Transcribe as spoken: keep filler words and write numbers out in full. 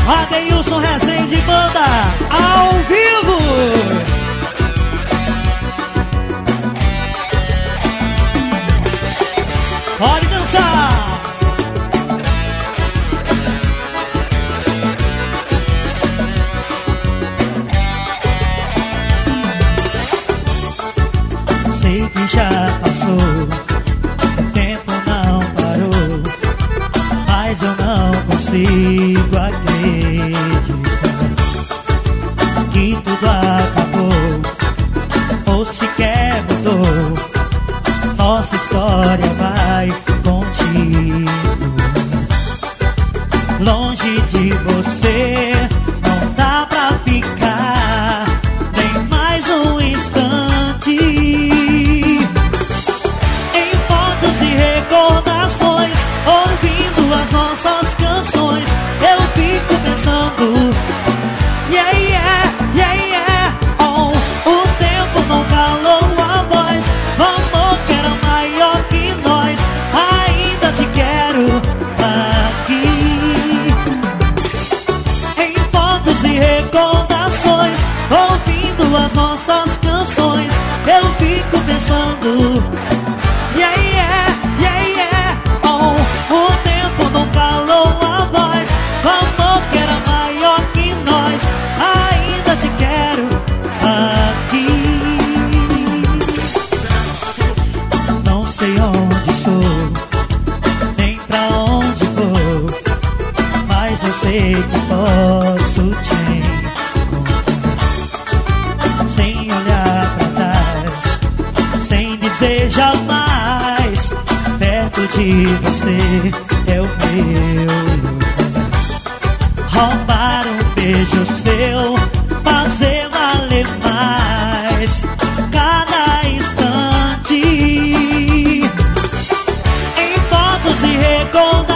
Adeilson Rezende Banda, ao vivo. Pode dançar. Sei que já passou, o tempo não parou, mas eu não consigo acreditar que tudo acabou, ou sequer mudou. Nossa história vai contigo. Longe de você não dá pra ficar nem mais um instante. Em fotos e recordações, ouvindo as nossas canções, eu fico pensando, yeah, yeah, yeah, yeah, oh, o tempo não calou a voz, o amor que era maior que nós, ainda te quero aqui. Em fotos e recordações, ouvindo as nossas canções, eu fico pensando, yeah, yeah, yeah, yeah, oh, o tempo não calou a voz, o amor que era maior que nós, ainda te quero aqui. Não sei onde sou, nem pra onde vou, mas eu sei que posso te encontrar, sem olhar pra trás, sem dizer jamais. Perto de você é o meu lugar. Roubar um beijo seu, fazer valer mais cada instante. Em fotos e recordações,